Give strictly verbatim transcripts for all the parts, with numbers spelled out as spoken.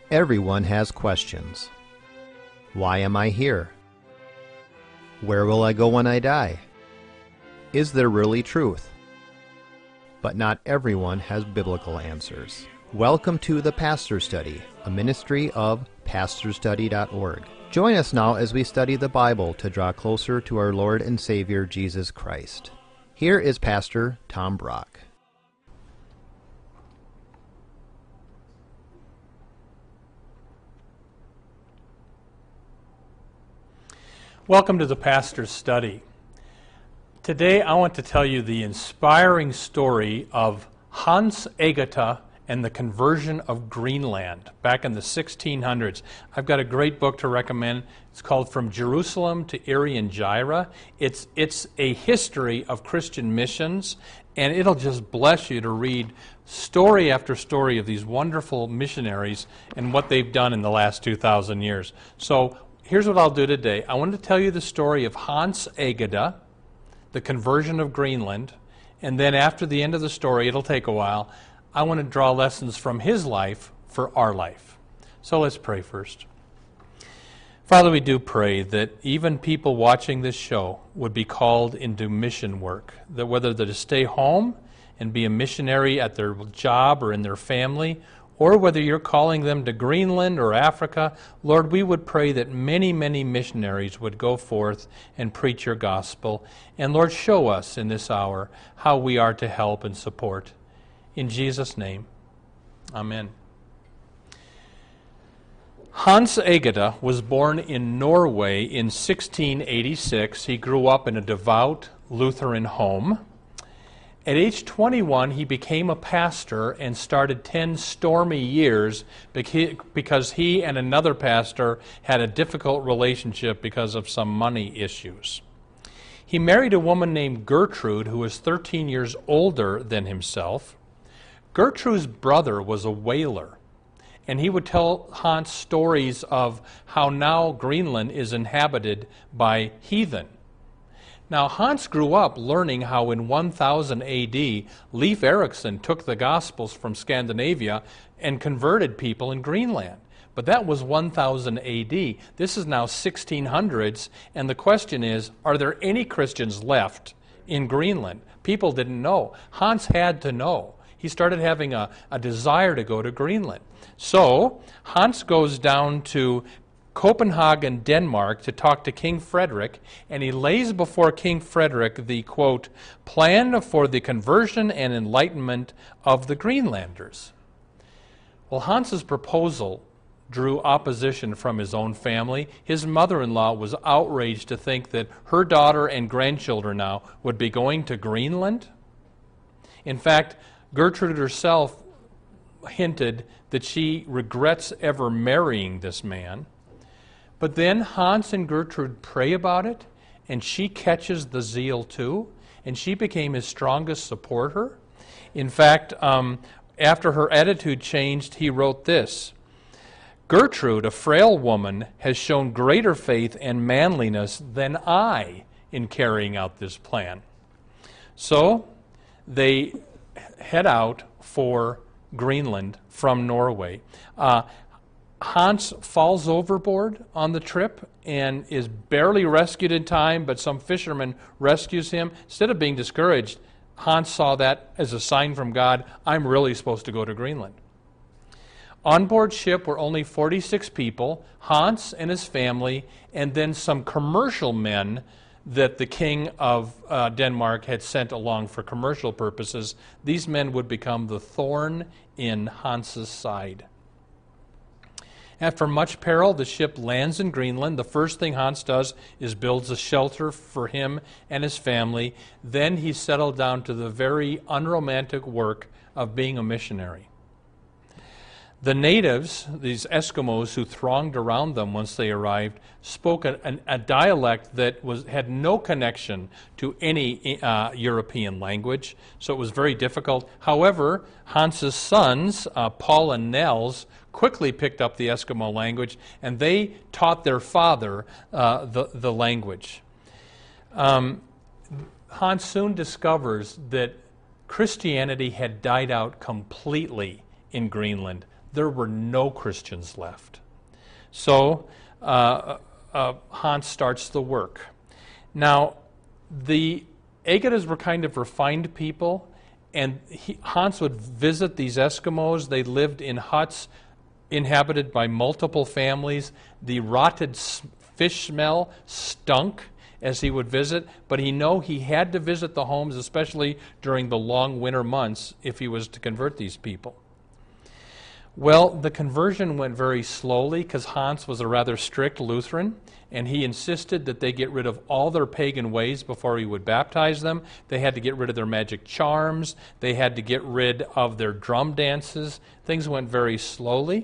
Everyone has questions. Why am I here? Where will I go when I die? Is there really truth? But not everyone has biblical answers. Welcome to The Pastor Study, a ministry of pastor study dot org. Join us now as we study the Bible to draw closer to our Lord and Savior Jesus Christ. Here is Pastor Tom Brock. Welcome to the Pastor's Study. Today I want to tell you the inspiring story of Hans Egede and the conversion of Greenland back in the sixteen hundreds. I've got a great book to recommend. It's called From Jerusalem to Irian-Jaya. It's, it's a history of Christian missions, and it'll just bless you to read story after story of these wonderful missionaries and what they've done in the last two thousand years. So here's what I'll do today. I want to tell you the story of Hans Egede, the conversion of Greenland, and then after the end of the story, it'll take a while, I want to draw lessons from his life for our life. So let's pray first. Father, we do pray that even people watching this show would be called into mission work, that whether they're to stay home and be a missionary at their job or in their family, or whether you're calling them to Greenland or Africa, Lord, we would pray that many, many missionaries would go forth and preach your gospel. And Lord, show us in this hour how we are to help and support. In Jesus' name, amen. Hans Egede was born in Norway in sixteen eighty-six. He grew up in a devout Lutheran home. At age twenty-one, he became a pastor and started ten stormy years because he and another pastor had a difficult relationship because of some money issues. He married a woman named Gertrude, who was thirteen years older than himself. Gertrude's brother was a whaler, and he would tell Hans stories of how now Greenland is inhabited by heathen. Now, Hans grew up learning how in one thousand A D, Leif Erikson took the Gospels from Scandinavia and converted people in Greenland. But that was one thousand A D. This is now sixteen hundreds, and the question is, are there any Christians left in Greenland? People didn't know. Hans had to know. He started having a, a desire to go to Greenland. So, Hans goes down to Copenhagen, Denmark, to talk to King Frederick, and he lays before King Frederick the, quote, plan for the conversion and enlightenment of the Greenlanders. Well, Hans's proposal drew opposition from his own family. His mother-in-law was outraged to think that her daughter and grandchildren now would be going to Greenland. In fact, Gertrude herself hinted that she regrets ever marrying this man. But then Hans and Gertrude pray about it, and she catches the zeal too, and she became his strongest supporter. In fact, um, after her attitude changed, he wrote this: Gertrude, a frail woman, has shown greater faith and manliness than I in carrying out this plan. So they head out for Greenland from Norway. Uh, Hans falls overboard on the trip and is barely rescued in time, but some fisherman rescues him. Instead of being discouraged, Hans saw that as a sign from God, I'm really supposed to go to Greenland. On board ship were only forty-six people, Hans and his family, and then some commercial men that the king of uh, Denmark had sent along for commercial purposes. These men would become the thorn in Hans's side. After much peril, the ship lands in Greenland. The first thing Hans does is builds a shelter for him and his family. Then he settled down to the very unromantic work of being a missionary. The natives, these Eskimos who thronged around them once they arrived, spoke a, a dialect that was had no connection to any uh, European language, so it was very difficult. However, Hans's sons, uh, Paul and Nels, quickly picked up the Eskimo language, and they taught their father uh, the, the language. Um, Hans soon discovers that Christianity had died out completely in Greenland. there were no Christians left. So uh, uh, Hans starts the work. Now, the Agedas were kind of refined people, and he, Hans would visit these Eskimos. They lived in huts inhabited by multiple families. The rotted fish smell stunk as he would visit, but he knew he had to visit the homes, especially during the long winter months, if he was to convert these people. Well, the conversion went very slowly because Hans was a rather strict Lutheran, and he insisted that they get rid of all their pagan ways before he would baptize them. They had to get rid of their magic charms. They had to get rid of their drum dances. Things went very slowly.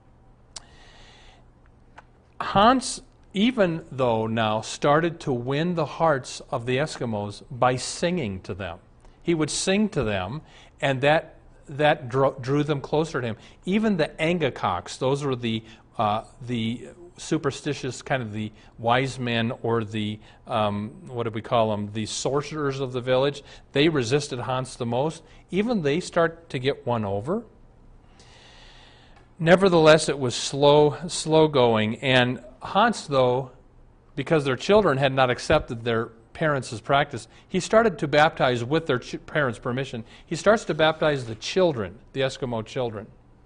Hans, even though now, started to win the hearts of the Eskimos by singing to them. He would sing to them, and that that drew, drew them closer to him. Even the Angakocks, those were the uh, the superstitious, kind of the wise men, or the, um, what do we call them, the sorcerers of the village, they resisted Hans the most. Even they start to get won over. Nevertheless, it was slow, slow going, and Hans, though, because their children had not accepted their parents' practice, he started to baptize with their ch- parents' permission. He starts to baptize the children, the Eskimo children.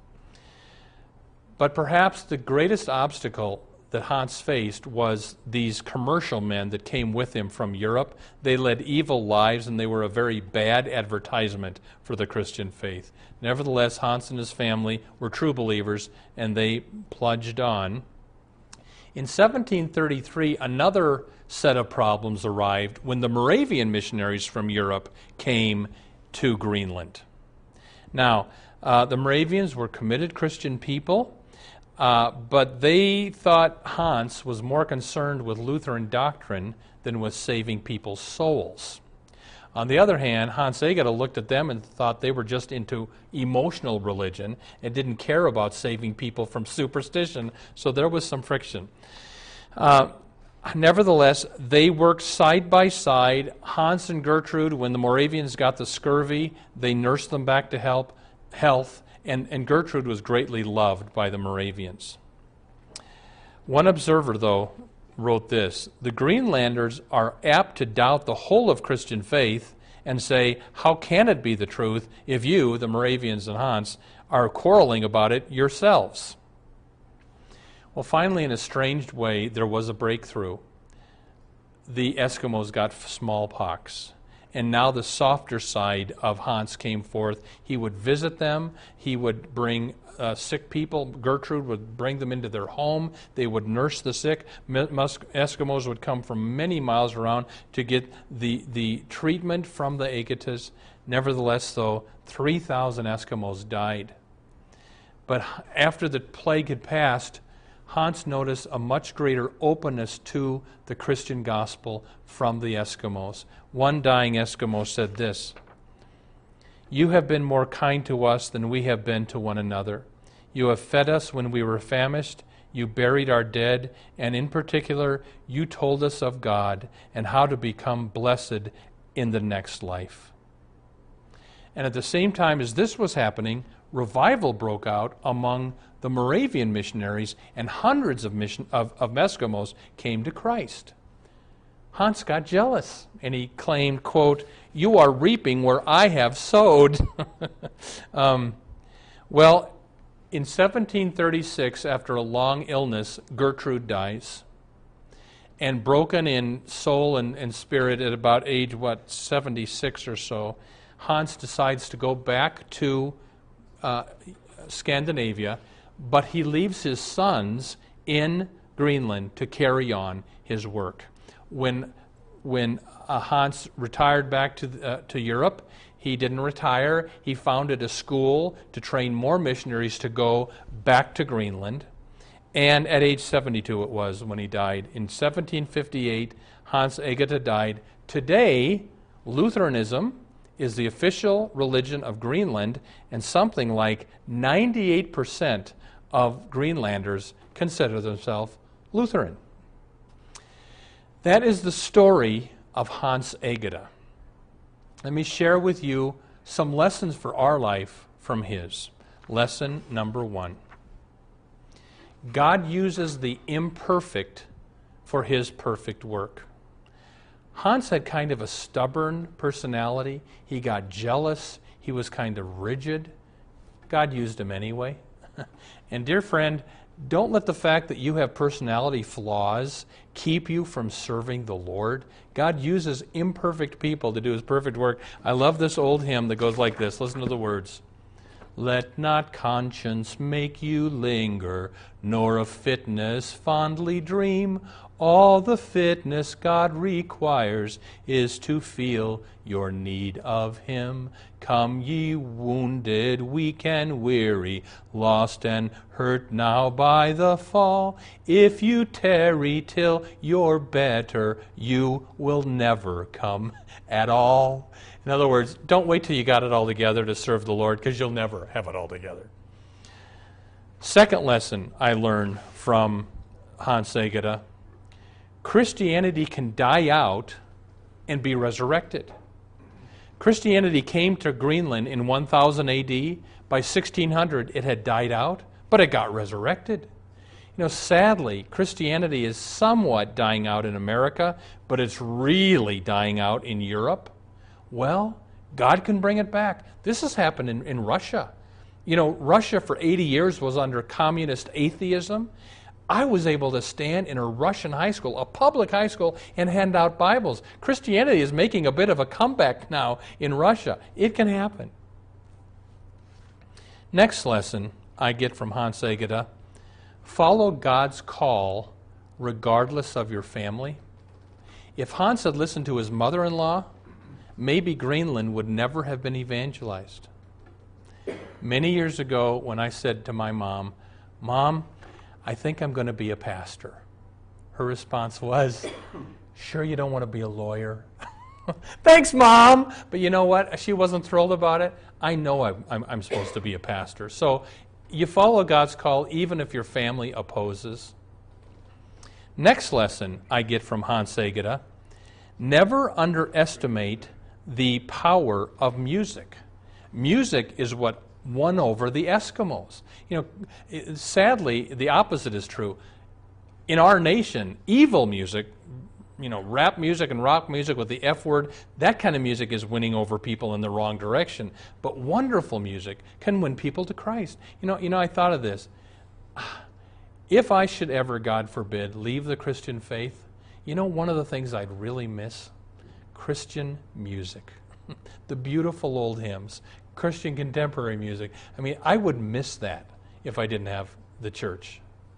But perhaps the greatest obstacle that Hans faced was these commercial men that came with him from Europe. They led evil lives, and they were a very bad advertisement for the Christian faith. Nevertheless, Hans and his family were true believers, and they plunged on. In seventeen thirty-three, another set of problems arrived when the Moravian missionaries from Europe came to Greenland. Now, uh, the Moravians were committed Christian people, uh, but they thought Hans was more concerned with Lutheran doctrine than with saving people's souls. On the other hand, Hans Egede looked at them and thought they were just into emotional religion and didn't care about saving people from superstition, so there was some friction. Uh, nevertheless, they worked side by side. Hans and Gertrude, when the Moravians got the scurvy, they nursed them back to help, health, and, and Gertrude was greatly loved by the Moravians. One observer, though, wrote this: the Greenlanders are apt to doubt the whole of Christian faith and say, how can it be the truth if you, the Moravians and Hans, are quarreling about it yourselves? Well, finally, in a strange way, there was a breakthrough. The Eskimos got smallpox, and now the softer side of Hans came forth. He would visit them. He would bring uh, sick people. Gertrude would bring them into their home. They would nurse the sick. Eskimos would come from many miles around to get the, the treatment from the Agetas. Nevertheless, though, three thousand Eskimos died. But after the plague had passed, Hans noticed a much greater openness to the Christian gospel from the Eskimos. One dying Eskimo said this: "You have been more kind to us than we have been to one another. You have fed us when we were famished. You buried our dead, and in particular, you told us of God and how to become blessed in the next life." And at the same time as this was happening, revival broke out among the Moravian missionaries, and hundreds of, mission, of, of Eskimos came to Christ. Hans got jealous, and he claimed, quote, "You are reaping where I have sowed." um, well, in seventeen thirty-six, after a long illness, Gertrude dies. And broken in soul and, and spirit at about age, what, seventy-six or so, Hans decides to go back to uh, Scandinavia, but he leaves his sons in Greenland to carry on his work. When when uh, Hans retired back to uh, to Europe, he didn't retire. He founded a school to train more missionaries to go back to Greenland. And at age seventy-two it was when he died. In seventeen fifty-eight, Hans Egede died. Today, Lutheranism is the official religion of Greenland, and something like ninety-eight percent of Greenlanders consider themselves Lutheran. That is the story of Hans Egede. Let me share with you some lessons for our life from his. Lesson number one. God uses the imperfect for His perfect work. Hans had kind of a stubborn personality. He got jealous. He was kind of rigid. God used him anyway. And dear friend, don't let the fact that you have personality flaws keep you from serving the Lord. God uses imperfect people to do His perfect work. I love this old hymn that goes like this. Listen to the words. Let not conscience make you linger, nor of fitness fondly dream. All the fitness God requires is to feel your need of Him. Come ye wounded, weak and weary, lost and hurt now by the fall. If you tarry till you're better, you will never come at all. In other words, don't wait till you got it all together to serve the Lord, because you'll never have it all together. Second lesson I learned from Hans Egede: Christianity can die out and be resurrected. Christianity came to Greenland in one thousand A D. By sixteen hundred, it had died out, but it got resurrected. You know, sadly, Christianity is somewhat dying out in America, but it's really dying out in Europe. Well, God can bring it back. This has happened in, in Russia. You know, Russia for eighty years was under communist atheism. I was able to stand in a Russian high school, a public high school, and hand out Bibles. Christianity is making a bit of a comeback now in Russia. It can happen. Next lesson I get from Hans Egede: follow God's call regardless of your family. If Hans had listened to his mother-in-law, maybe Greenland would never have been evangelized. Many years ago, when I said to my mom, "Mom, I think I'm going to be a pastor," her response was, "Sure you don't want to be a lawyer?" "Thanks, Mom!" But you know what? She wasn't thrilled about it. I know I'm, I'm, I'm supposed to be a pastor. So you follow God's call even if your family opposes. Next lesson I get from Hans Egede: never underestimate the power of music. Music is what won over the Eskimos. You know, sadly, the opposite is true. In our nation, evil music, you know, rap music and rock music with the F word, that kind of music is winning over people in the wrong direction. But wonderful music can win people to Christ. You know, you know, I thought of this. If I should ever, God forbid, leave the Christian faith, you know, one of the things I'd really miss? Christian music. The beautiful old hymns, Christian contemporary music. I mean, I would miss that if I didn't have the church.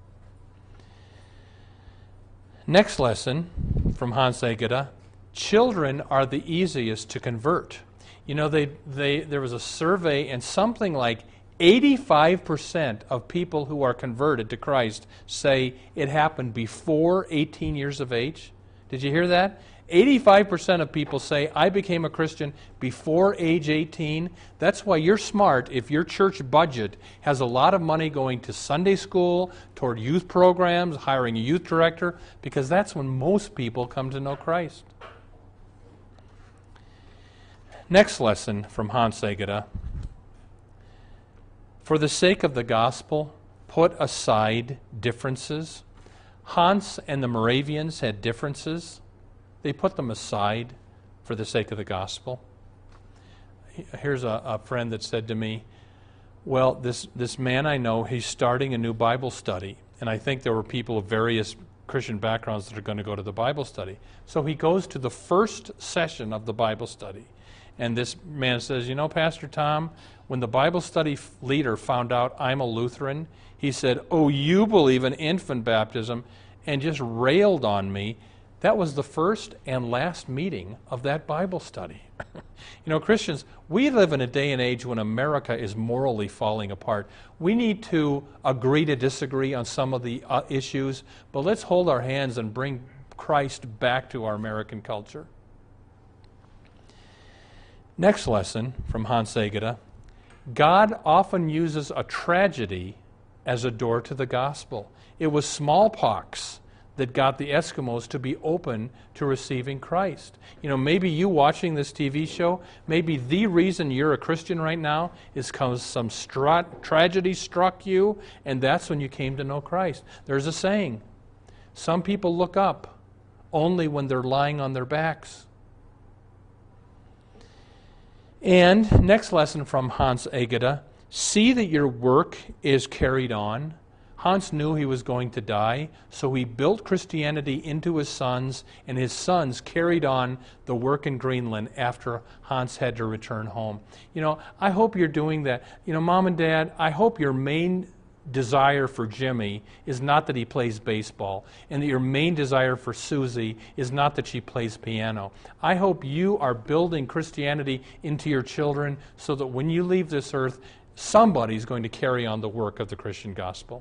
Next lesson from Hans Egede: children are the easiest to convert. You know, they, they, there was a survey, and something like eighty-five percent of people who are converted to Christ say it happened before eighteen years of age. Did you hear that? eighty-five percent of people say, I became a Christian before age eighteen. That's why you're smart if your church budget has a lot of money going to Sunday school, toward youth programs, hiring a youth director, because that's when most people come to know Christ. Next lesson from Hans Egede: for the sake of the gospel, put aside differences. Hans and the Moravians had differences. They put them aside for the sake of the gospel. Here's a, a friend that said to me, well, this, this man I know, he's starting a new Bible study, and I think there were people of various Christian backgrounds that are going to go to the Bible study. So he goes to the first session of the Bible study, and this man says, you know, Pastor Tom, when the Bible study leader found out I'm a Lutheran, he said, oh, you believe in infant baptism, and just railed on me. That was the first and last meeting of that Bible study. You know, Christians, we live in a day and age when America is morally falling apart. We need to agree to disagree on some of the uh, issues, but let's hold our hands and bring Christ back to our American culture. Next lesson from Hans Egede: God often uses a tragedy as a door to the gospel. It was smallpox that got the Eskimos to be open to receiving Christ. You know, maybe you watching this T V show, maybe the reason you're a Christian right now is because some strat- tragedy struck you, and that's when you came to know Christ. There's a saying, some people look up only when they're lying on their backs. And next lesson from Hans Egede, see that your work is carried on. Hans knew he was going to die, so he built Christianity into his sons, and his sons carried on the work in Greenland after Hans had to return home. You know, I hope you're doing that. You know, Mom and Dad, I hope your main desire for Jimmy is not that he plays baseball, and that your main desire for Susie is not that she plays piano. I hope you are building Christianity into your children so that when you leave this earth, somebody's going to carry on the work of the Christian gospel.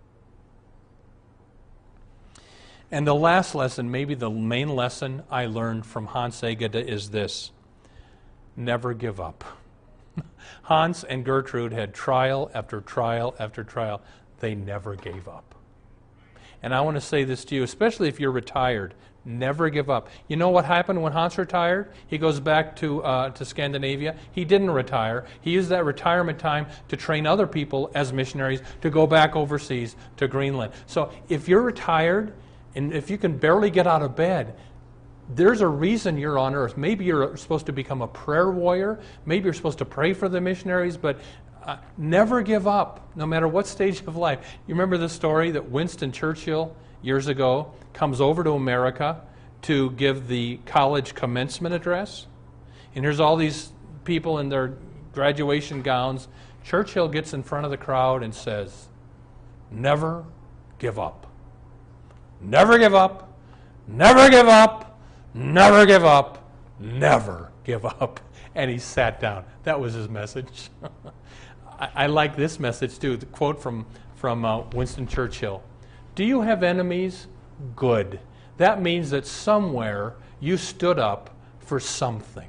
And the last lesson, maybe the main lesson I learned from Hans Egede is this: never give up. Hans and Gertrude had trial after trial after trial. They never gave up. And I want to say this to you, especially if you're retired, never give up. You know what happened when Hans retired? He goes back to uh, to Scandinavia. He didn't retire. He used that retirement time to train other people as missionaries to go back overseas to Greenland. So if you're retired, and if you can barely get out of bed, there's a reason you're on earth. Maybe you're supposed to become a prayer warrior. Maybe you're supposed to pray for the missionaries, but uh, never give up, no matter what stage of life. You remember the story that Winston Churchill, years ago, comes over to America to give the college commencement address? And here's all these people in their graduation gowns. Churchill gets in front of the crowd and says, never give up. Never give up. Never give up. Never give up. Never give up. And he sat down. That was his message. I, I like this message too. The quote from, from uh, Winston Churchill. Do you have enemies? Good. That means that somewhere you stood up for something.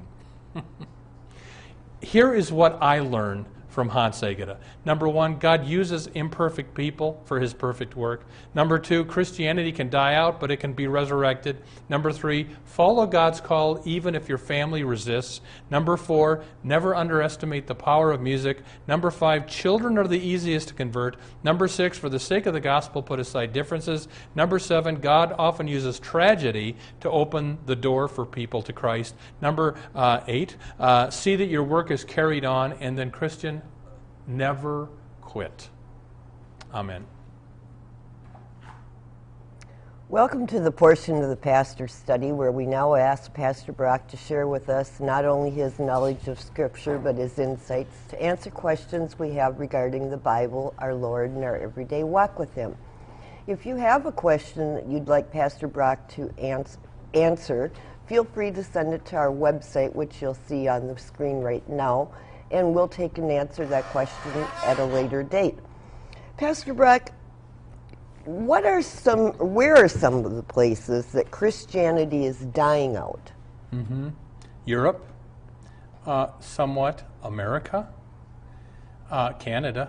Here is what I learned from Hans Egede. Number one, God uses imperfect people for his perfect work. Number two, Christianity can die out, but it can be resurrected. Number three, follow God's call even if your family resists. Number four, never underestimate the power of music. Number five, children are the easiest to convert. Number six, for the sake of the gospel, put aside differences. Number seven, God often uses tragedy to open the door for people to Christ. Number uh, eight, uh, see that your work is carried on. And then, Christian, never quit. Amen. Welcome to the portion of the Pastor's Study where we now ask Pastor Brock to share with us not only his knowledge of Scripture but his insights to answer questions we have regarding the Bible, our Lord, and our everyday walk with Him. If you have a question that you'd like Pastor Brock to ans- answer, feel free to send it to our website, which you'll see on the screen right now, and we'll take and answer that question at a later date. Pastor Brock, what are some, where are some of the places that Christianity is dying out? Mm-hmm. Europe, uh, somewhat America, uh, Canada,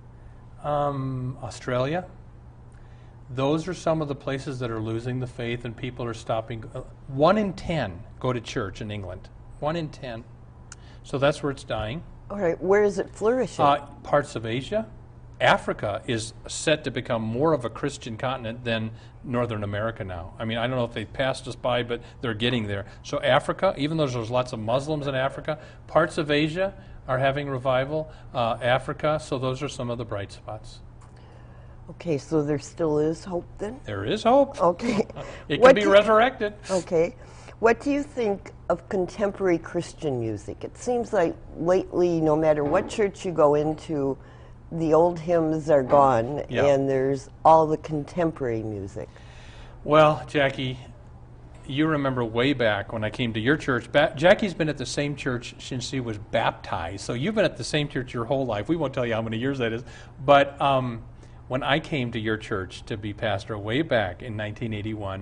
um, Australia. Those are some of the places that are losing the faith and people are stopping. Uh, one in ten go to church in England. One in ten. So that's where it's dying. All right, where is it flourishing? Uh, parts of Asia. Africa is set to become more of a Christian continent than Northern America now. I mean, I don't know if they passed us by, but they're getting there. So Africa, even though there's lots of Muslims in Africa, parts of Asia are having revival. Uh, Africa, so those are some of the bright spots. Okay, so there still is hope then? There is hope. Okay. It What can be do- resurrected. Okay. What do you think of contemporary Christian music? It seems like lately, no matter what church you go into, the old hymns are gone, Yeah. and there's all the contemporary music. Well, Jackie, you remember way back when I came to your church. Ba- Jackie's been at the same church since she was baptized. So you've been at the same church your whole life. We won't tell you how many years that is. But um, when I came to your church to be pastor way back in nineteen eighty-one,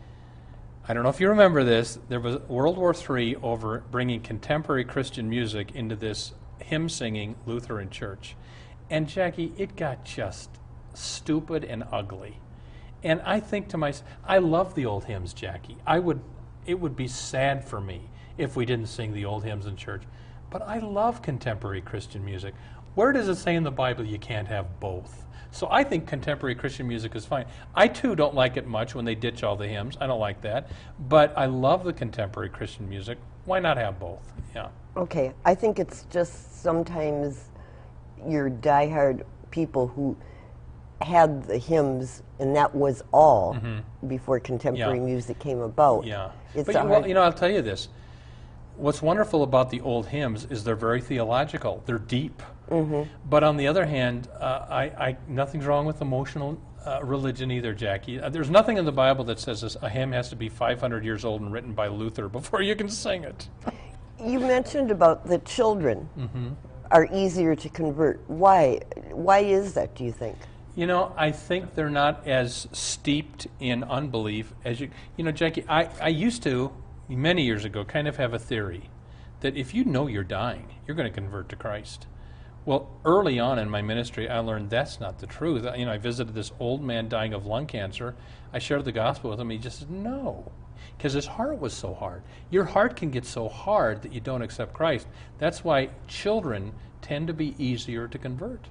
I don't know if you remember this, there was World War Three over bringing contemporary Christian music into this hymn-singing Lutheran church. And Jackie, it got just stupid and ugly. And I think to myself, I love the old hymns, Jackie. I would, it would be sad for me if we didn't sing the old hymns in church. But I love contemporary Christian music. Where does it say in the Bible you can't have both? So I think contemporary Christian music is fine. I too don't like it much when they ditch all the hymns. I don't like that. But I love the contemporary Christian music. Why not have both? Yeah. Okay, I think it's just sometimes your diehard people who had the hymns, and that was all mm-hmm. before contemporary yeah. music came about. Yeah. It's but, well, you know, I'll tell you this. What's wonderful about the old hymns is they're very theological. They're deep. Mm-hmm. But on the other hand, uh, I, I, nothing's wrong with emotional uh, religion either, Jackie. Uh, there's nothing in the Bible that says this, a hymn has to be five hundred years old and written by Luther before you can sing it. You mentioned about the children mm-hmm. are easier to convert. Why? Why is that, do you think? You know, I think they're not as steeped in unbelief as you... You know, Jackie, I, I used to, many years ago, kind of have a theory that if you know you're dying, you're going to convert to Christ. Well, early on in my ministry, I learned that's not the truth. You know, I visited this old man dying of lung cancer. I shared the gospel with him. He just said, no, because his heart was so hard. Your heart can get so hard that you don't accept Christ. That's why children tend to be easier to convert.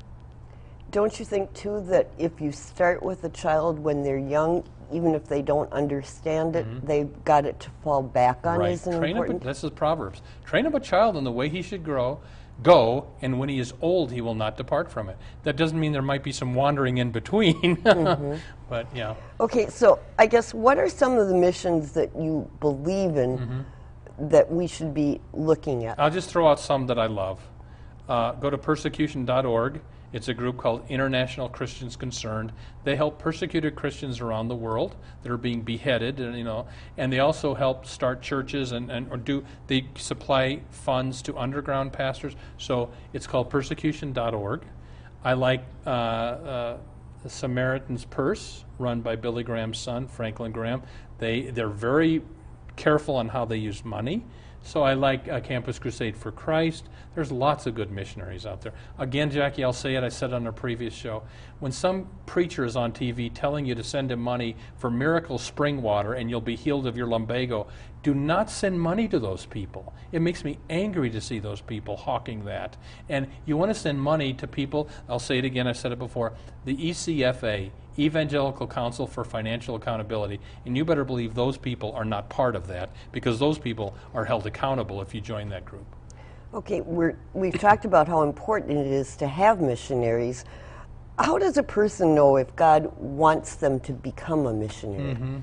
Don't you think, too, that if you start with a child when they're young, even if they don't understand it, mm-hmm. they've got it to fall back on right. as an Train important... Up a, this is Proverbs. Train up a child in the way he should grow, go, and when he is old, he will not depart from it. That doesn't mean there might be some wandering in between, mm-hmm. but yeah. Okay, so I guess what are some of the missions that you believe in mm-hmm. that we should be looking at? I'll just throw out some that I love. Uh, go to persecution dot org. It's a group called International Christians Concerned. They help persecuted Christians around the world that are being beheaded, and you know, and they also help start churches and, and or do they supply funds to underground pastors. So it's called persecution dot org. I like uh, uh, the Samaritan's Purse, run by Billy Graham's son, Franklin Graham. They they're very careful on how they use money. So I like uh, Campus Crusade for Christ. There's lots of good missionaries out there. Again, Jackie, I'll say it, I said it on a previous show. When some preacher is on T V telling you to send him money for miracle spring water and you'll be healed of your lumbago, do not send money to those people. It makes me angry to see those people hawking that. And you want to send money to people, I'll say it again, I've said it before, the E C F A, Evangelical Council for Financial Accountability, and you better believe those people are not part of that, because those people are held accountable if you join that group. Okay, we're, we've talked about how important it is to have missionaries. How does a person know if God wants them to become a missionary? Mm-hmm.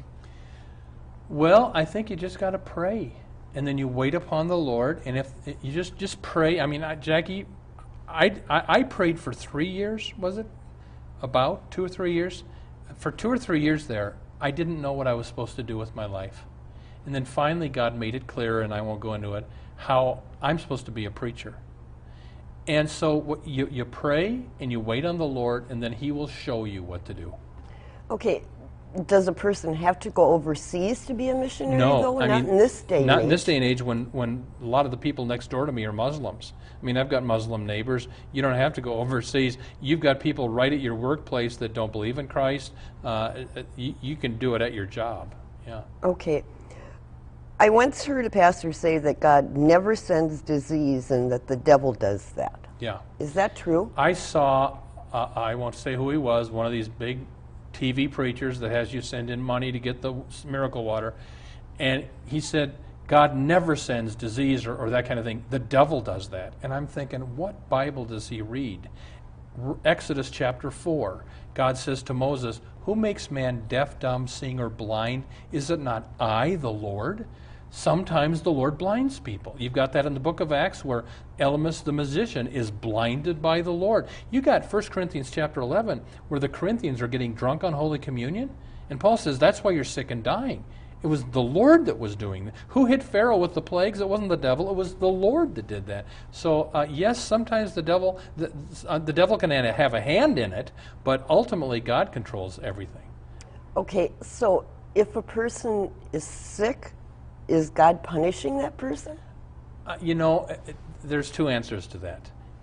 Well, I think you just got to pray, and then you wait upon the Lord, and if you just, just pray. I mean, I, Jackie, I, I, I prayed for three years, was it? About two or three years. For two or three years there, I didn't know what I was supposed to do with my life. And then finally God made it clear, and I won't go into it, how I'm supposed to be a preacher. And so what, you, you pray and you wait on the Lord, and then He will show you what to do. Okay, does a person have to go overseas to be a missionary? No, though? I Not mean, in this day and not age. in this day and age when, when a lot of the people next door to me are Muslims. I mean, I've got Muslim neighbors. You don't have to go overseas. You've got people right at your workplace that don't believe in Christ. Uh, you, you can do it at your job. Yeah. Okay. I once heard a pastor say that God never sends disease and that the devil does that. Yeah. Is that true? I saw, uh, I won't say who he was, one of these big T V preachers that has you send in money to get the miracle water. And he said, God never sends disease or, or that kind of thing. The devil does that. And I'm thinking, what Bible does he read? R- Exodus chapter four. God says to Moses, who makes man deaf, dumb, seeing, or blind? Is it not I, the Lord? Sometimes the Lord blinds people. You've got that in the book of Acts where Elymas the magician is blinded by the Lord. You got First Corinthians chapter eleven where the Corinthians are getting drunk on Holy Communion. And Paul says that's why you're sick and dying. It was the Lord that was doing that. Who hit Pharaoh with the plagues? It wasn't the devil. It was the Lord that did that. So uh, yes, sometimes the devil, the, uh, the devil can have a hand in it, but ultimately God controls everything. Okay, so if a person is sick, is God punishing that person? Uh, you know, it, there's two answers to that.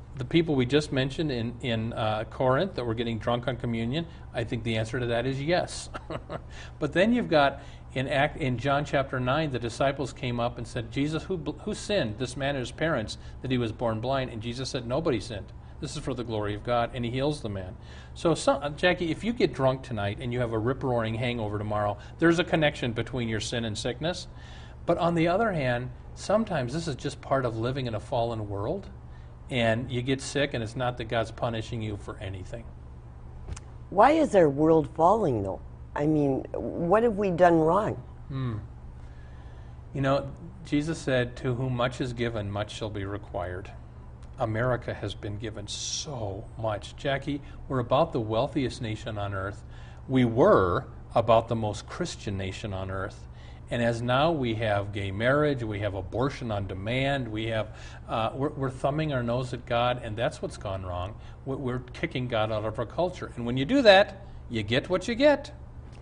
the people we just mentioned in, in uh, Corinth that were getting drunk on communion, I think the answer to that is yes. But then you've got in Act, in John chapter nine, the disciples came up and said, Jesus, who, who sinned, this man or his parents, that he was born blind? And Jesus said, nobody sinned. This is for the glory of God, and he heals the man. So, some, Jackie, if you get drunk tonight and you have a rip-roaring hangover tomorrow, there's a connection between your sin and sickness. But on the other hand, sometimes this is just part of living in a fallen world, and you get sick, and it's not that God's punishing you for anything. Why is our world falling, though? I mean, what have we done wrong? Hmm. You know, Jesus said, to whom much is given, much shall be required. America has been given so much. Jackie, we're about the wealthiest nation on earth. We were about the most Christian nation on earth. And as now we have gay marriage, we have abortion on demand, we have, uh, we're, we're thumbing our nose at God, and that's what's gone wrong. We're, we're kicking God out of our culture. And when you do that, you get what you get.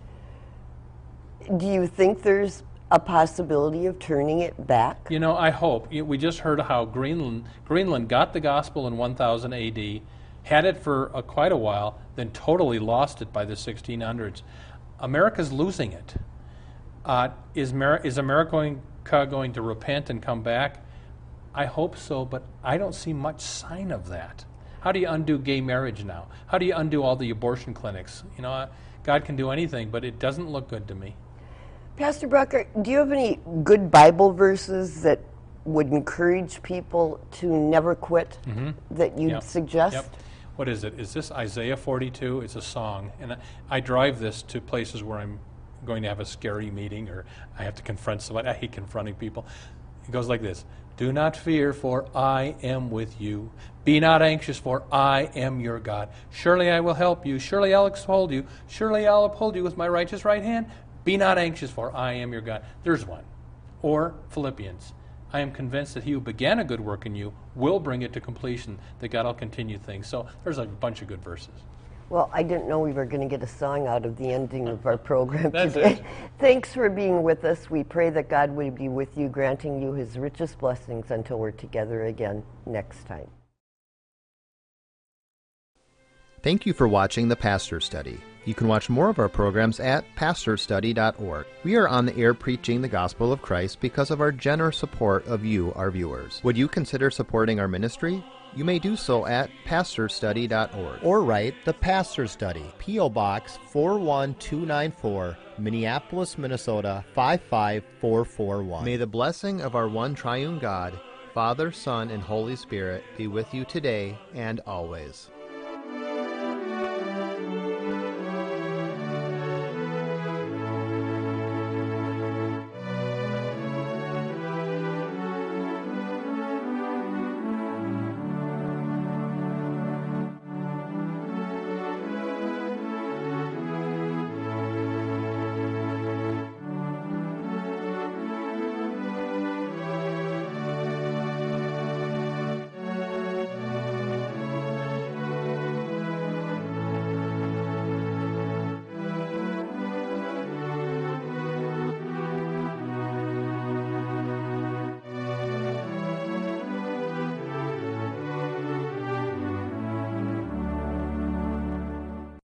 Do you think there's a possibility of turning it back? You know, I hope. We just heard how Greenland Greenland got the gospel in one thousand A D, had it for uh, quite a while, then totally lost it by the sixteen hundreds. America's losing it. Uh, is, Mer- is America going, going to repent and come back? I hope so, but I don't see much sign of that. How do you undo gay marriage now? How do you undo all the abortion clinics? You know, uh, God can do anything, but it doesn't look good to me. Pastor Brucker, do you have any good Bible verses that would encourage people to never quit, mm-hmm. that you'd yep. suggest? Yep. What is it? Is this Isaiah forty-two? It's a song. And I, I drive this to places where I'm going to have a scary meeting or I have to confront somebody. I hate confronting people. It goes like this. Do not fear, for I am with you. Be not anxious, for I am your God. Surely I will help you. Surely I'll uphold you. Surely I'll uphold you with my righteous right hand. Be not anxious, for I am your God. There's one. Or Philippians. I am convinced that he who began a good work in you will bring it to completion, that God will continue things. So there's a bunch of good verses. Well, I didn't know we were going to get a song out of the ending of our program That's today. It. Thanks for being with us. We pray that God would be with you, granting you his richest blessings until we're together again next time. Thank you for watching The Pastor Study. You can watch more of our programs at pastor study dot org. We are on the air preaching the gospel of Christ because of our generous support of you, our viewers. Would you consider supporting our ministry? You may do so at pastor study dot org. Or write The Pastor Study, P O Box four one two nine four, Minneapolis, Minnesota five five four four one. May the blessing of our one triune God, Father, Son, and Holy Spirit be with you today and always.